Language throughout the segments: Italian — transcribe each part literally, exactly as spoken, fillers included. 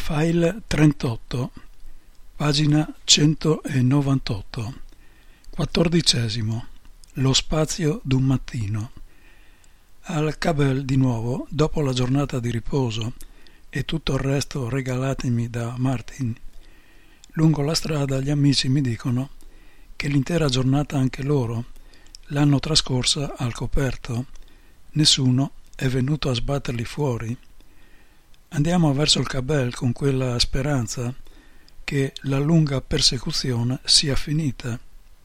File trentotto, pagina centonovantotto, quattordicesimo, lo spazio d'un mattino. Al Cabel di nuovo, dopo la giornata di riposo e tutto il resto regalatemi da Martin. Lungo la strada gli amici mi dicono che l'intera giornata anche loro l'hanno trascorsa al coperto, nessuno è venuto a sbatterli fuori. Andiamo verso il Cabel con quella speranza che la lunga persecuzione sia finita.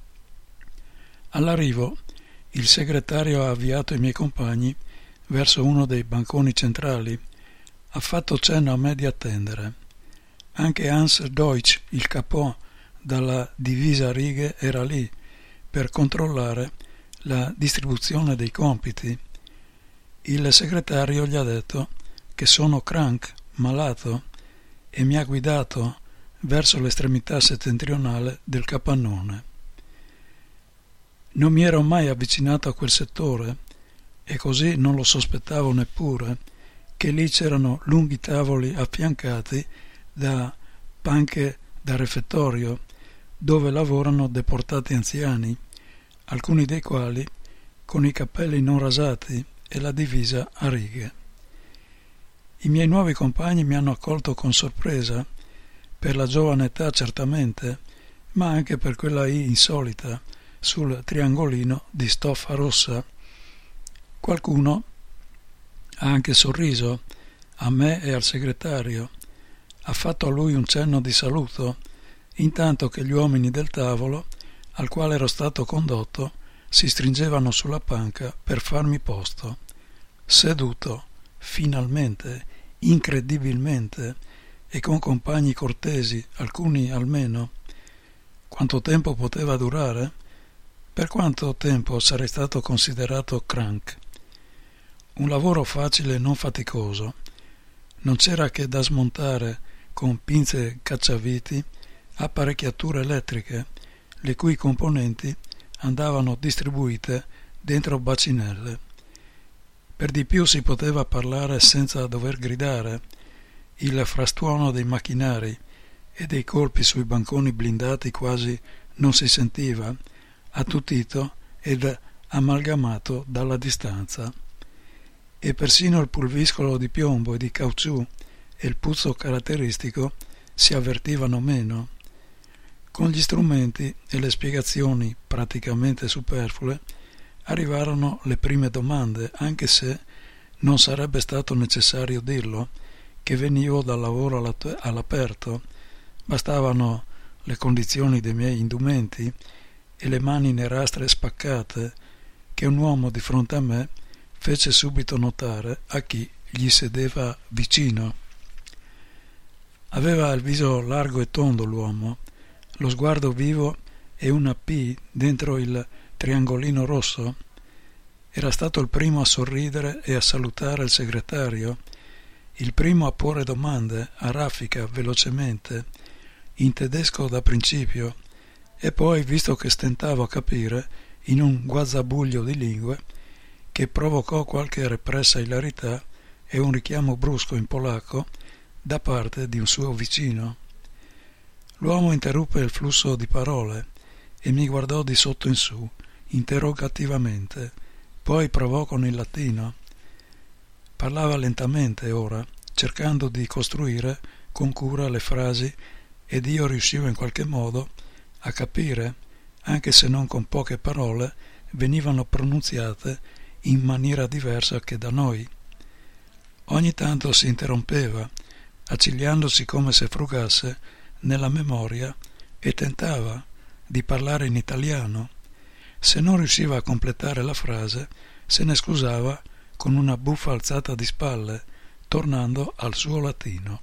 All'arrivo il segretario ha avviato i miei compagni verso uno dei banconi centrali, ha fatto cenno a me di attendere. Anche Hans Deutsch, il capò dalla divisa a righe, era lì per controllare la distribuzione dei compiti. Il segretario gli ha detto che sono crank, malato, e mi ha guidato verso l'estremità settentrionale del capannone. Non mi ero mai avvicinato a quel settore e così non lo sospettavo neppure che lì c'erano lunghi tavoli affiancati da panche da refettorio dove lavorano deportati anziani, alcuni dei quali con i capelli non rasati e la divisa a righe. I miei nuovi compagni mi hanno accolto con sorpresa, per la giovane età certamente, ma anche per quella I insolita sul triangolino di stoffa rossa. Qualcuno ha anche sorriso a me e al segretario, ha fatto a lui un cenno di saluto, intanto che gli uomini del tavolo, al quale ero stato condotto, si stringevano sulla panca per farmi posto. Seduto, finalmente, incredibilmente, e con compagni cortesi, alcuni almeno. Quanto tempo poteva durare? Per quanto tempo sarei stato considerato crank? Un lavoro facile e non faticoso. Non c'era che da smontare con pinze cacciaviti apparecchiature elettriche, le cui componenti andavano distribuite dentro bacinelle. Per di più si poteva parlare senza dover gridare. Il frastuono dei macchinari e dei colpi sui banconi blindati quasi non si sentiva, attutito ed amalgamato dalla distanza. E persino il pulviscolo di piombo e di caucciù e il puzzo caratteristico si avvertivano meno. Con gli strumenti e le spiegazioni praticamente superflue arrivarono le prime domande, anche se non sarebbe stato necessario dirlo, che venivo dal lavoro all'aperto. Bastavano le condizioni dei miei indumenti e le mani nerastre spaccate che un uomo di fronte a me fece subito notare a chi gli sedeva vicino. Aveva il viso largo e tondo l'uomo, lo sguardo vivo e una P dentro il triangolino rosso. Era stato il primo a sorridere e a salutare il segretario, il primo a porre domande a raffica velocemente, in tedesco da principio, e poi, visto che stentavo a capire in un guazzabuglio di lingue, che provocò qualche repressa ilarità e un richiamo brusco in polacco da parte di un suo vicino. L'uomo interruppe il flusso di parole e mi guardò di sotto in su, interrogativamente, poi provò con il latino. Parlava lentamente ora, cercando di costruire con cura le frasi, ed io riuscivo in qualche modo a capire, anche se non con poche parole, venivano pronunziate in maniera diversa che da noi. Ogni tanto si interrompeva, accigliandosi come se frugasse nella memoria, e tentava di parlare in italiano. Se non riusciva a completare la frase, se ne scusava con una buffa alzata di spalle, tornando al suo latino.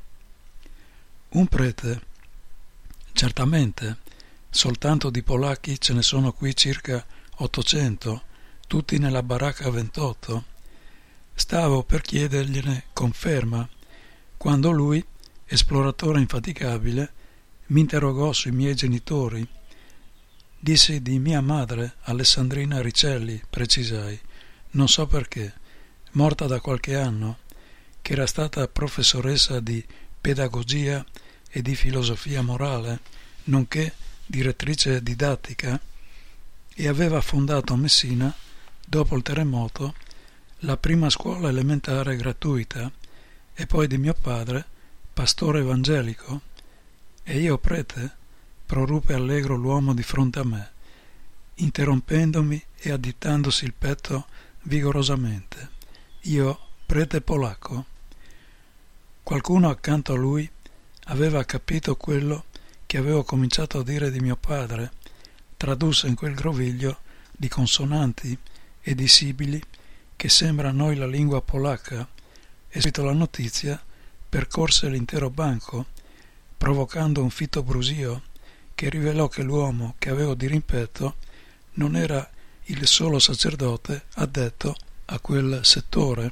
Un prete? Certamente, soltanto di polacchi ce ne sono qui circa ottocento, tutti nella baracca ventotto. Stavo per chiedergliene conferma, quando lui, esploratore infaticabile, mi interrogò sui miei genitori. Dissi di mia madre, Alessandrina Ricelli, precisai, non so perché, morta da qualche anno, che era stata professoressa di pedagogia e di filosofia morale, nonché direttrice didattica, e aveva fondato a Messina, dopo il terremoto, la prima scuola elementare gratuita, e poi di mio padre, pastore evangelico, e io prete, proruppe allegro l'uomo di fronte a me, interrompendomi e additandosi il petto vigorosamente. Io, prete polacco. Qualcuno accanto a lui aveva capito quello che avevo cominciato a dire di mio padre, tradusse in quel groviglio di consonanti e di sibili che sembra a noi la lingua polacca, e subito la notizia percorse l'intero banco, provocando un fitto brusio che rivelò che l'uomo che avevo dirimpetto non era il solo sacerdote addetto a quel settore.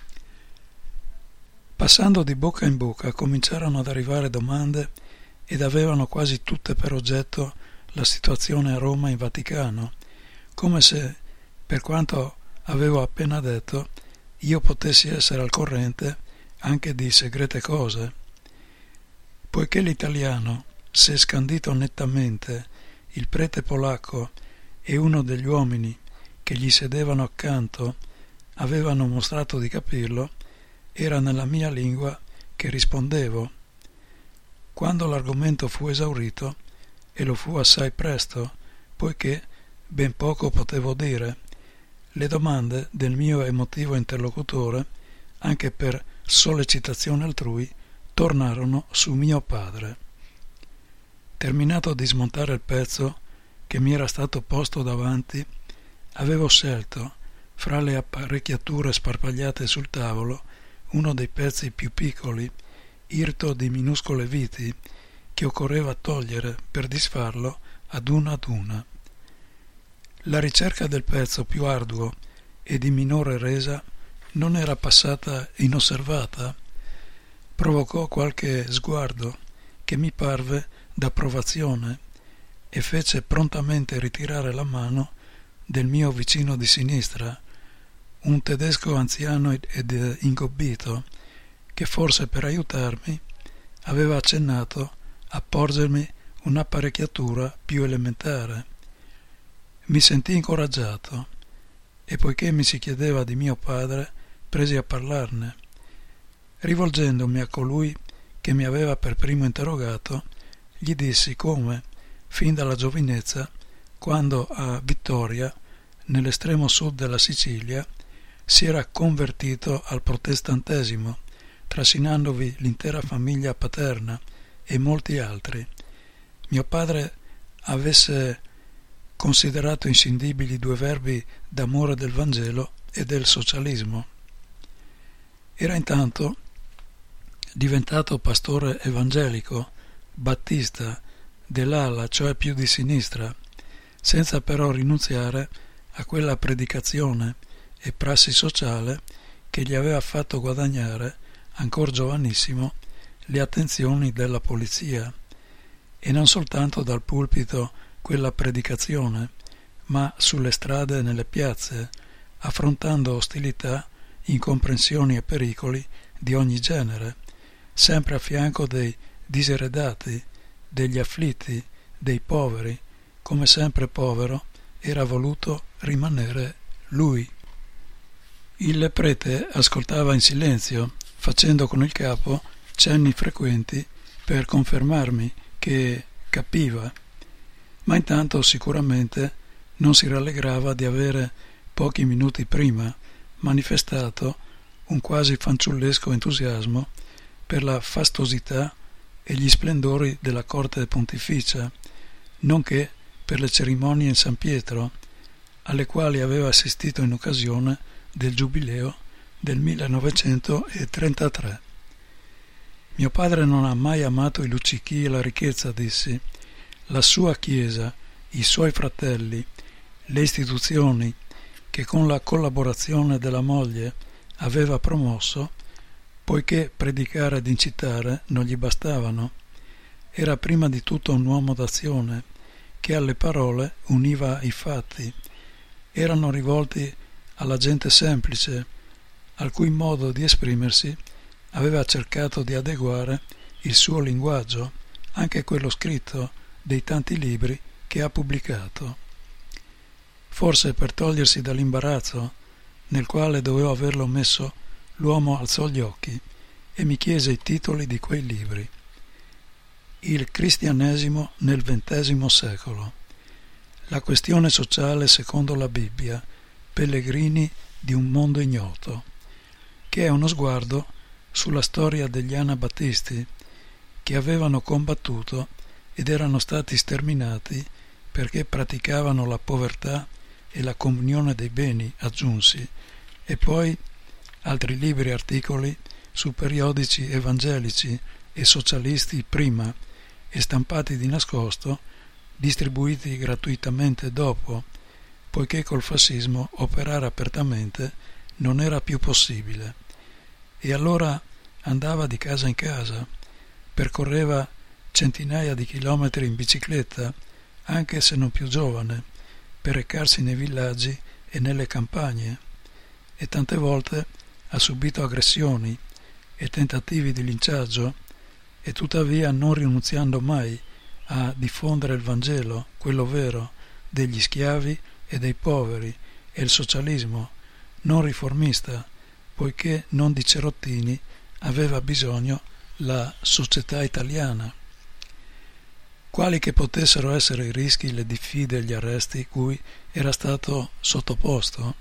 Passando di bocca in bocca cominciarono ad arrivare domande ed avevano quasi tutte per oggetto la situazione a Roma in Vaticano, come se, per quanto avevo appena detto, io potessi essere al corrente anche di segrete cose. Poiché l'italiano s'è scandito nettamente, il prete polacco e uno degli uomini che gli sedevano accanto avevano mostrato di capirlo, era nella mia lingua che rispondevo. Quando l'argomento fu esaurito, e lo fu assai presto, poiché ben poco potevo dire, le domande del mio emotivo interlocutore, anche per sollecitazione altrui, tornarono su mio padre. Terminato di smontare il pezzo che mi era stato posto davanti, avevo scelto, fra le apparecchiature sparpagliate sul tavolo, uno dei pezzi più piccoli, irto di minuscole viti, che occorreva togliere per disfarlo ad una ad una. La ricerca del pezzo più arduo e di minore resa non era passata inosservata. Provocò qualche sguardo che mi parve d'approvazione e fece prontamente ritirare la mano del mio vicino di sinistra, un tedesco anziano ed ingobbito, che forse per aiutarmi aveva accennato a porgermi un'apparecchiatura più elementare. Mi sentii incoraggiato e, poiché mi si chiedeva di mio padre, presi a parlarne. Rivolgendomi a colui che mi aveva per primo interrogato, gli dissi come, fin dalla giovinezza, quando a Vittoria, nell'estremo sud della Sicilia, si era convertito al protestantesimo, trascinandovi l'intera famiglia paterna e molti altri. Mio padre avesse considerato inscindibili due verbi d'amore del Vangelo e del socialismo. Era intanto diventato pastore evangelico, battista, dell'ala, cioè più di sinistra, senza però rinunziare a quella predicazione e prassi sociale che gli aveva fatto guadagnare, ancor giovanissimo, le attenzioni della polizia, e non soltanto dal pulpito quella predicazione, ma sulle strade e nelle piazze, affrontando ostilità, incomprensioni e pericoli di ogni genere, sempre a fianco dei diseredati, degli afflitti, dei poveri, come sempre povero era voluto rimanere lui. Il prete ascoltava in silenzio, facendo con il capo cenni frequenti per confermarmi che capiva, ma intanto sicuramente non si rallegrava di avere pochi minuti prima manifestato un quasi fanciullesco entusiasmo per la fastosità e gli splendori della corte pontificia, nonché per le cerimonie in San Pietro, alle quali aveva assistito in occasione del giubileo del millenovecentotrentatré. Mio padre non ha mai amato i luccichi e la ricchezza, dissi. La sua Chiesa, i suoi fratelli, le istituzioni che con la collaborazione della moglie aveva promosso, poiché predicare ed incitare non gli bastavano. Era prima di tutto un uomo d'azione che alle parole univa i fatti. Erano rivolti alla gente semplice, al cui modo di esprimersi aveva cercato di adeguare il suo linguaggio, anche quello scritto, dei tanti libri che ha pubblicato. Forse per togliersi dall'imbarazzo nel quale dovevo averlo messo, l'uomo alzò gli occhi e mi chiese i titoli di quei libri. Il cristianesimo nel ventesimo secolo, la questione sociale secondo la Bibbia, pellegrini di un mondo ignoto, che è uno sguardo sulla storia degli anabattisti che avevano combattuto ed erano stati sterminati perché praticavano la povertà e la comunione dei beni, aggiunsi, e poi altri libri e articoli su periodici evangelici e socialisti prima e stampati di nascosto, distribuiti gratuitamente dopo, poiché col fascismo operare apertamente non era più possibile. E allora andava di casa in casa, percorreva centinaia di chilometri in bicicletta, anche se non più giovane, per recarsi nei villaggi e nelle campagne, e tante volte ha subito aggressioni e tentativi di linciaggio, e tuttavia non rinunziando mai a diffondere il Vangelo, quello vero, degli schiavi e dei poveri, e il socialismo, non riformista, poiché non di cerottini aveva bisogno la società italiana. Quali che potessero essere i rischi, le diffide e gli arresti cui era stato sottoposto?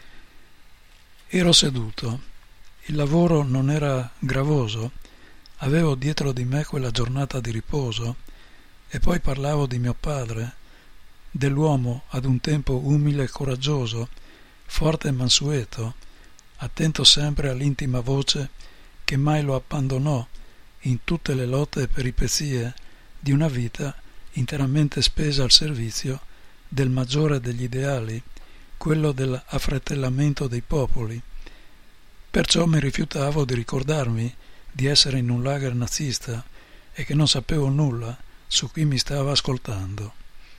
Ero seduto, il lavoro non era gravoso, avevo dietro di me quella giornata di riposo e poi parlavo di mio padre, dell'uomo ad un tempo umile e coraggioso, forte e mansueto, attento sempre all'intima voce che mai lo abbandonò in tutte le lotte e peripezie di una vita interamente spesa al servizio del maggiore degli ideali, quello dell'affratellamento dei popoli. Perciò mi rifiutavo di ricordarmi di essere in un lager nazista e che non sapevo nulla su chi mi stava ascoltando.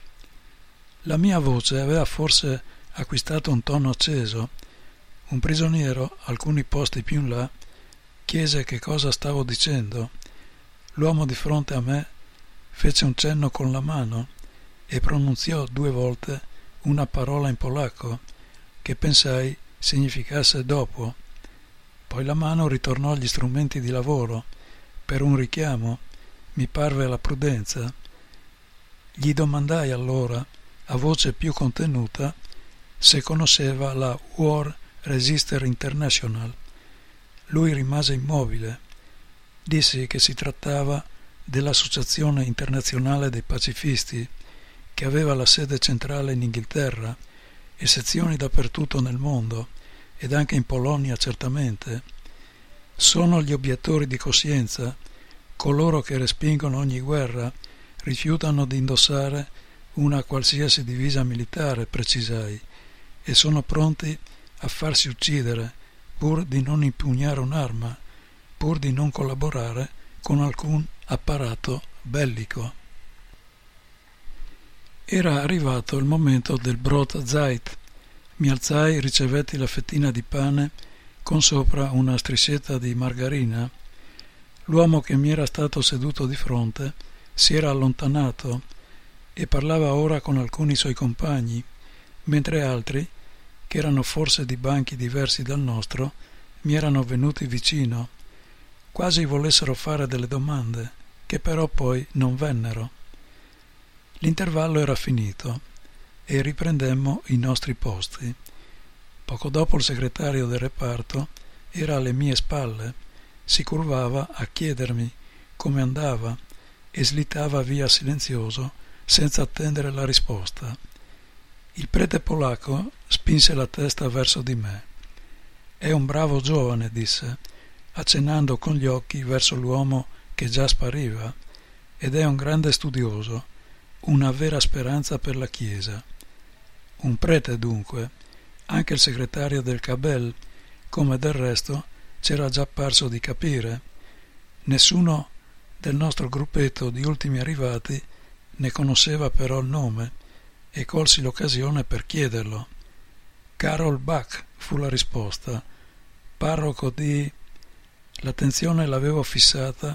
La mia voce aveva forse acquistato un tono acceso. Un prigioniero, alcuni posti più in là, chiese che cosa stavo dicendo. L'uomo di fronte a me fece un cenno con la mano e pronunziò due volte una parola in polacco che pensai significasse dopo. Poi la mano ritornò agli strumenti di lavoro per un richiamo, mi parve la prudenza. Gli domandai allora, a voce più contenuta, se conosceva la War Resister International. Lui rimase immobile. Dissi che si trattava dell'Associazione Internazionale dei Pacifisti, che aveva la sede centrale in Inghilterra e sezioni dappertutto nel mondo, ed anche in Polonia certamente. Sono gli obiettori di coscienza, coloro che respingono ogni guerra, rifiutano di indossare una qualsiasi divisa militare, precisai, e sono pronti a farsi uccidere pur di non impugnare un'arma, pur di non collaborare con alcun apparato bellico. Era arrivato il momento del Brot Zeit. Mi alzai, ricevetti la fettina di pane con sopra una striscietta di margarina. L'uomo che mi era stato seduto di fronte si era allontanato e parlava ora con alcuni suoi compagni, mentre altri, che erano forse di banchi diversi dal nostro, mi erano venuti vicino, quasi volessero fare delle domande, che però poi non vennero. L'intervallo era finito e riprendemmo i nostri posti. Poco dopo il segretario del reparto era alle mie spalle, si curvava a chiedermi come andava e slittava via silenzioso senza attendere la risposta. Il prete polacco spinse la testa verso di me. «È un bravo giovane», disse, accennando con gli occhi verso l'uomo che già spariva, «ed è un grande studioso, una vera speranza per la Chiesa». Un prete dunque, anche il segretario del Cabel, come del resto c'era già parso di capire. Nessuno del nostro gruppetto di ultimi arrivati ne conosceva però il nome e colsi l'occasione per chiederlo. Karol Bach fu la risposta, parroco di... L'attenzione l'avevo fissata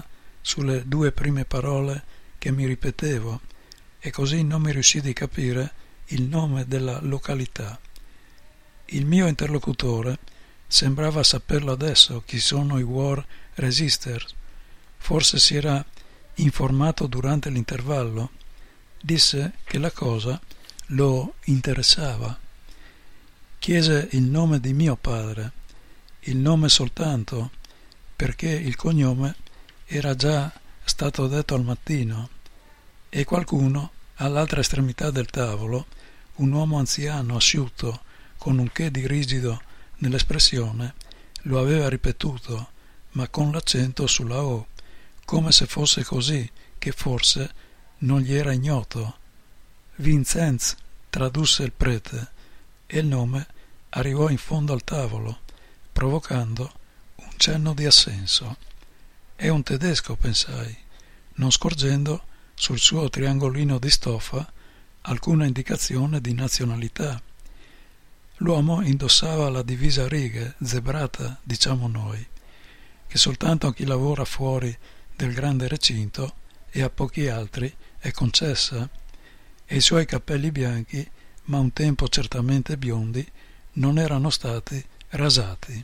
sulle due prime parole che mi ripetevo e così non mi riuscì di capire il nome della località. Il mio interlocutore sembrava saperlo adesso chi sono i War Resisters. Forse si era informato durante l'intervallo. Disse che la cosa lo interessava. Chiese il nome di mio padre, il nome soltanto, perché il cognome era già stato detto al mattino, e qualcuno all'altra estremità del tavolo, un uomo anziano asciutto con un che di rigido nell'espressione, lo aveva ripetuto, ma con l'accento sulla O, come se fosse così che forse non gli era ignoto. Vincenz, tradusse il prete, e il nome arrivò in fondo al tavolo, provocando un cenno di assenso. È un tedesco, pensai, non scorgendo sul suo triangolino di stoffa alcuna indicazione di nazionalità. L'uomo indossava la divisa a righe, zebrata, diciamo noi, che soltanto a chi lavora fuori del grande recinto e a pochi altri è concessa, e i suoi capelli bianchi, ma un tempo certamente biondi, non erano stati rasati.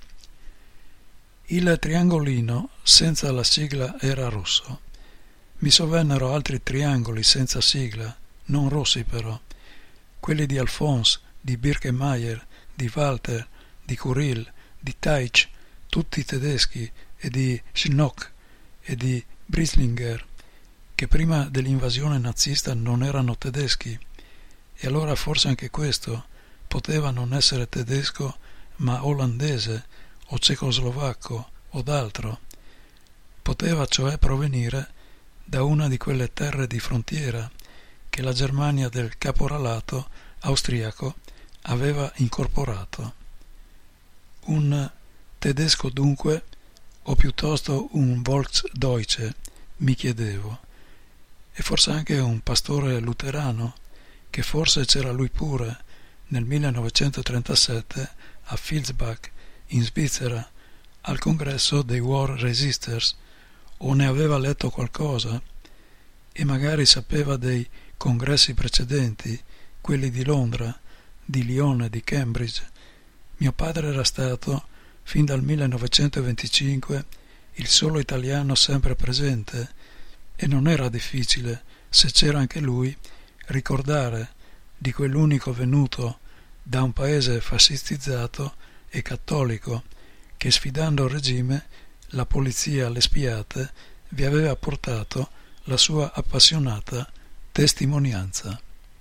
Il triangolino senza la sigla era rosso. Mi sovvennero altri triangoli senza sigla, non rossi però, quelli di Alphonse, di Birkemeyer, di Walter, di Curil, di Teich, tutti tedeschi, e di Schnock e di Brislinger, che prima dell'invasione nazista non erano tedeschi, e allora forse anche questo poteva non essere tedesco ma olandese o cecoslovacco o d'altro. Poteva cioè provenire da una di quelle terre di frontiera che la Germania del caporalato austriaco aveva incorporato. Un tedesco dunque, o piuttosto un Volksdeutsche, mi chiedevo, e forse anche un pastore luterano, che forse c'era lui pure nel millenovecentotrentasette a Vilsbach, in Svizzera, al congresso dei War Resisters, o ne aveva letto qualcosa, e magari sapeva dei congressi precedenti, quelli di Londra, di Lione, di Cambridge. Mio padre era stato, fin dal millenovecentoventicinque, il solo italiano sempre presente, e non era difficile, se c'era anche lui, ricordare di quell'unico venuto da un paese fascistizzato e cattolico che, sfidando il regime, la polizia alle spiate, vi aveva portato la sua appassionata testimonianza.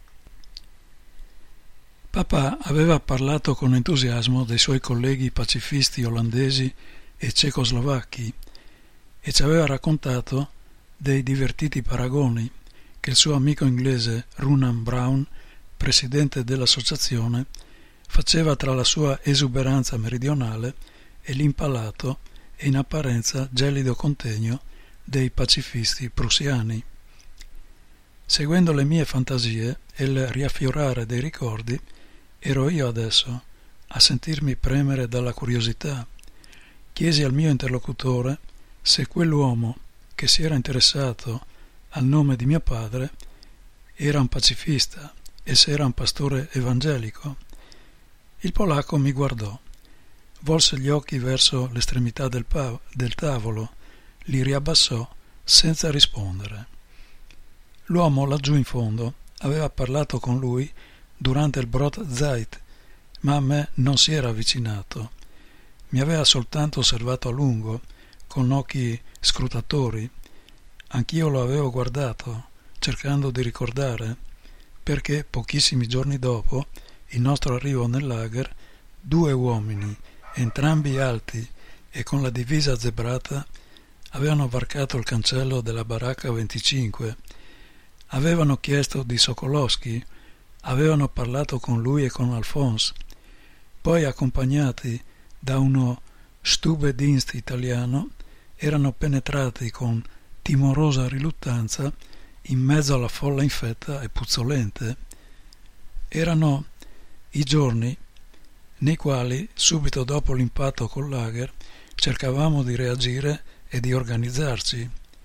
Papà aveva parlato con entusiasmo dei suoi colleghi pacifisti olandesi e cecoslovacchi e ci aveva raccontato dei divertiti paragoni che il suo amico inglese Runan Brown, presidente dell'associazione, faceva tra la sua esuberanza meridionale e l'impalato e in apparenza gelido contegno dei pacifisti prussiani. Seguendo le mie fantasie e il riaffiorare dei ricordi, ero io adesso a sentirmi premere dalla curiosità. Chiesi al mio interlocutore se quell'uomo che si era interessato al nome di mio padre era un pacifista e se era un pastore evangelico. Il polacco mi guardò, volse gli occhi verso l'estremità del, pa- del tavolo, li riabbassò senza rispondere. L'uomo laggiù in fondo aveva parlato con lui durante il Brotzeit, ma a me non si era avvicinato. Mi aveva soltanto osservato a lungo, con occhi scrutatori. Anch'io lo avevo guardato, cercando di ricordare, perché pochissimi giorni dopo il nostro arrivo nel lager, due uomini, entrambi alti e con la divisa zebrata, avevano varcato il cancello della baracca venticinque, avevano chiesto di Sokolowski, avevano parlato con lui e con Alphonse, poi accompagnati da uno Stubedienst italiano, erano penetrati con timorosa riluttanza in mezzo alla folla infetta e puzzolente. Erano i giorni nei quali, subito dopo l'impatto col lager, cercavamo di reagire e di organizzarci.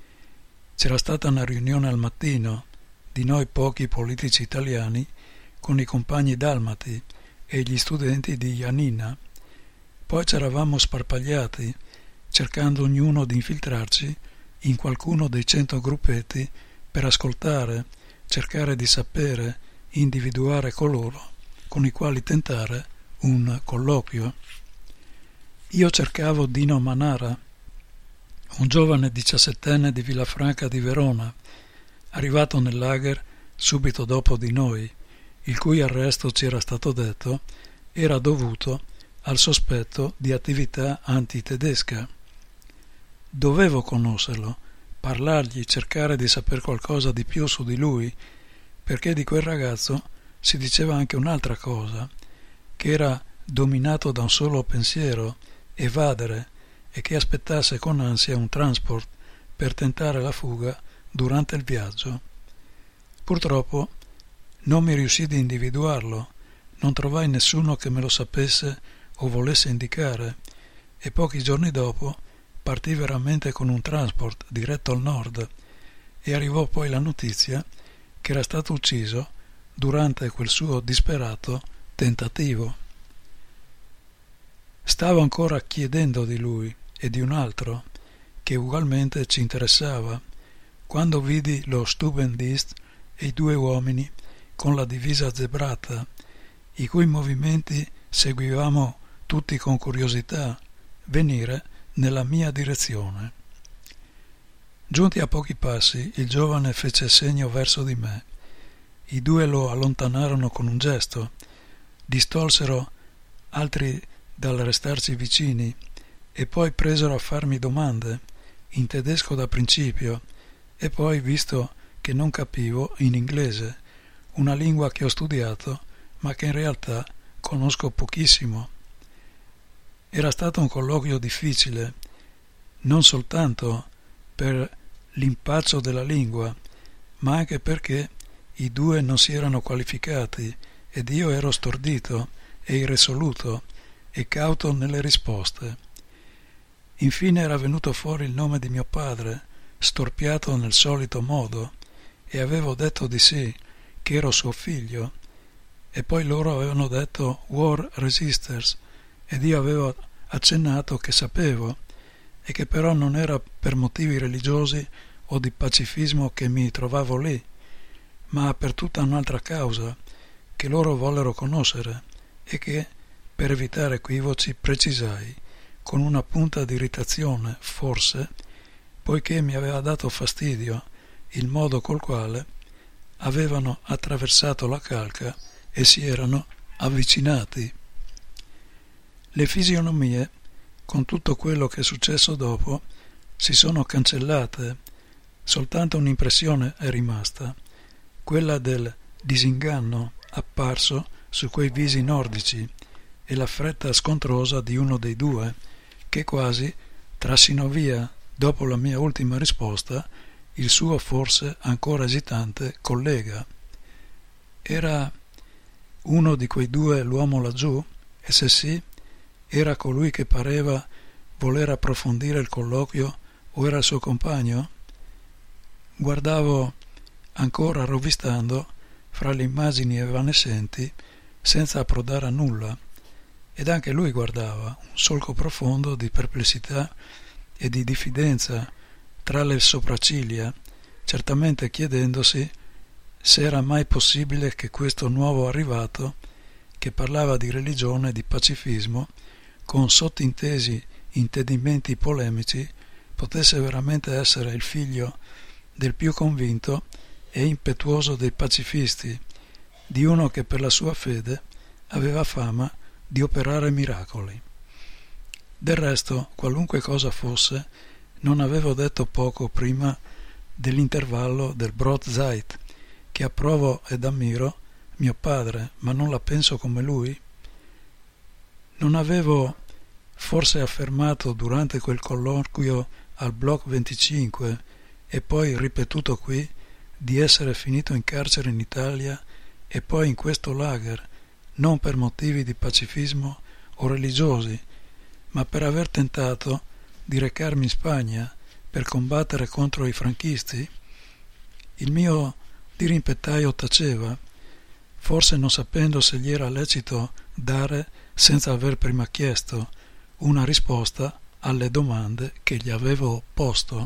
c'era stata una riunione al mattino di noi pochi politici italiani con i compagni dalmati e gli studenti di Janina. Poi c'eravamo sparpagliati, cercando ognuno di infiltrarci in qualcuno dei cento gruppetti per ascoltare, cercare di sapere, individuare coloro con i quali tentare un colloquio. Io cercavo Dino Manara, un giovane diciassettenne di Villafranca di Verona, arrivato nel lager subito dopo di noi, il cui arresto, ci era stato detto, era dovuto al sospetto di attività antitedesca. Dovevo conoscerlo, parlargli, cercare di sapere qualcosa di più su di lui, perché di quel ragazzo si diceva anche un'altra cosa, che era dominato da un solo pensiero, evadere, e che aspettasse con ansia un transport per tentare la fuga durante il viaggio. Purtroppo non mi riuscì di individuarlo, non trovai nessuno che me lo sapesse o volesse indicare, e pochi giorni dopo partì veramente con un transport diretto al nord, e arrivò poi la notizia che era stato ucciso durante quel suo disperato tentativo. Stavo ancora chiedendo di lui e di un altro, che ugualmente ci interessava, quando vidi lo Stubendienst e i due uomini con la divisa zebrata, i cui movimenti seguivamo tutti con curiosità, venire nella mia direzione. Giunti a pochi passi, il giovane fece segno verso di me. I due lo allontanarono con un gesto, distolsero altri dal restarci vicini e poi presero a farmi domande, in tedesco da principio, e poi, visto che non capivo, in inglese, una lingua che ho studiato ma che in realtà conosco pochissimo. Era stato un colloquio difficile, non soltanto per l'impaccio della lingua, ma anche perché i due non si erano qualificati ed io ero stordito e irresoluto e cauto nelle risposte. Infine era venuto fuori il nome di mio padre, storpiato nel solito modo, e avevo detto di sì, che ero suo figlio, e poi loro avevano detto War Resisters, ed io avevo accennato che sapevo, e che però non era per motivi religiosi o di pacifismo che mi trovavo lì, ma per tutta un'altra causa, che loro vollero conoscere, e che, per evitare equivoci, precisai, con una punta di irritazione, forse, poiché mi aveva dato fastidio il modo col quale avevano attraversato la calca e si erano avvicinati. Le fisionomie, con tutto quello che è successo dopo, si sono cancellate, soltanto un'impressione è rimasta, quella del disinganno apparso su quei visi nordici e la fretta scontrosa di uno dei due, che quasi trassino via, dopo la mia ultima risposta, il suo forse ancora esitante collega. Era uno di quei due l'uomo laggiù? E se sì, era colui che pareva voler approfondire il colloquio o era il suo compagno? Guardavo ancora rovistando fra le immagini evanescenti senza approdare a nulla, ed anche lui guardava, un solco profondo di perplessità e di diffidenza tra le sopracciglia, certamente chiedendosi se era mai possibile che questo nuovo arrivato, che parlava di religione e di pacifismo, con sottintesi intendimenti polemici, potesse veramente essere il figlio del più convinto e impetuoso dei pacifisti, di uno che per la sua fede aveva fama di operare miracoli. Del resto, qualunque cosa fosse, non avevo detto poco prima dell'intervallo del Brotzeit, che approvo ed ammiro mio padre, ma non la penso come lui? Non avevo forse affermato durante quel colloquio al Bloc venticinque e poi ripetuto qui di essere finito in carcere in Italia e poi in questo lager, non per motivi di pacifismo o religiosi, ma per aver tentato di recarmi in Spagna, per combattere contro i franchisti? Il mio dirimpettaio taceva, forse non sapendo se gli era lecito dare, senza aver prima chiesto, una risposta alle domande che gli avevo posto.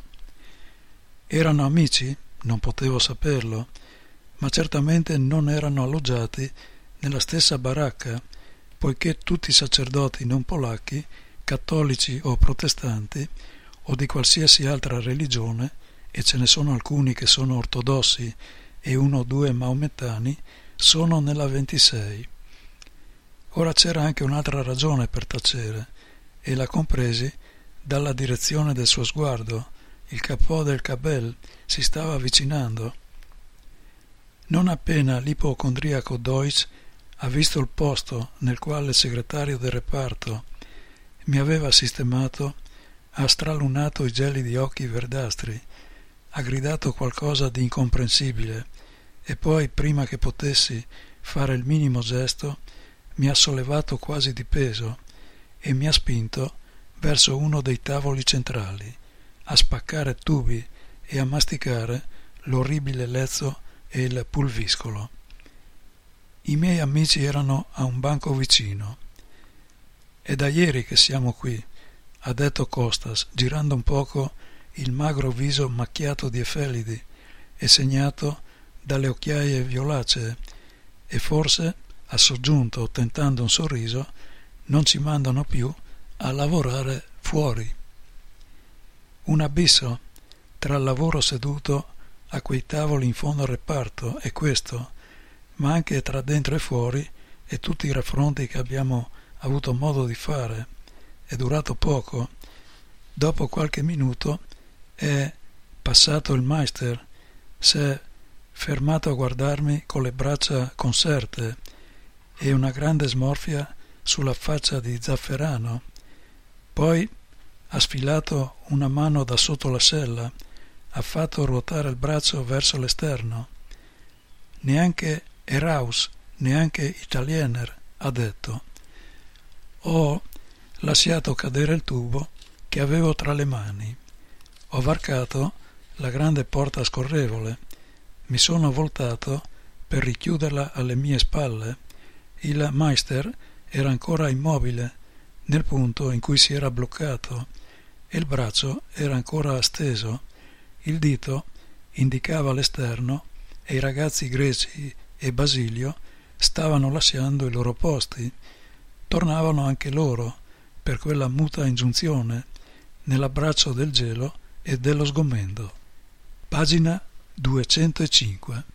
Erano amici? Non potevo saperlo, ma certamente non erano alloggiati nella stessa baracca, poiché tutti i sacerdoti non polacchi, cattolici o protestanti, o di qualsiasi altra religione, e ce ne sono alcuni che sono ortodossi e uno o due maomettani, sono nella ventisei. Ora c'era anche un'altra ragione per tacere, e la compresi dalla direzione del suo sguardo. Il capo del Cabel si stava avvicinando. Non appena l'ipocondriaco Deutsch ha visto il posto nel quale il segretario del reparto mi aveva sistemato, ha stralunato i gelidi occhi verdastri, ha gridato qualcosa di incomprensibile e poi, prima che potessi fare il minimo gesto, mi ha sollevato quasi di peso e mi ha spinto verso uno dei tavoli centrali, a spaccare tubi e a masticare l'orribile lezzo e il pulviscolo. I miei amici erano a un banco vicino. «È da ieri che siamo qui», ha detto Costas, girando un poco il magro viso macchiato di efelidi e segnato dalle occhiaie violacee, e forse, ha soggiunto tentando un sorriso, non ci mandano più a lavorare fuori. Un abisso tra il lavoro seduto a quei tavoli in fondo al reparto e questo, ma anche tra dentro e fuori, e tutti i raffronti che abbiamo avuto modo di fare, è durato poco. Dopo qualche minuto è passato il Meister, s'è fermato a guardarmi con le braccia conserte e una grande smorfia sulla faccia di zafferano. Poi ha sfilato una mano da sotto la sella, ha fatto ruotare il braccio verso l'esterno. Neanche Eraus, neanche Italiener, ha detto. Ho lasciato cadere il tubo che avevo tra le mani. Ho varcato la grande porta scorrevole. Mi sono voltato per richiuderla alle mie spalle. Il Meister era ancora immobile nel punto in cui si era bloccato e il braccio era ancora steso. Il dito indicava l'esterno e i ragazzi greci e Basilio stavano lasciando i loro posti. Tornavano anche loro per quella muta ingiunzione nell'abbraccio del gelo e dello sgomento. Pagina duecentocinque.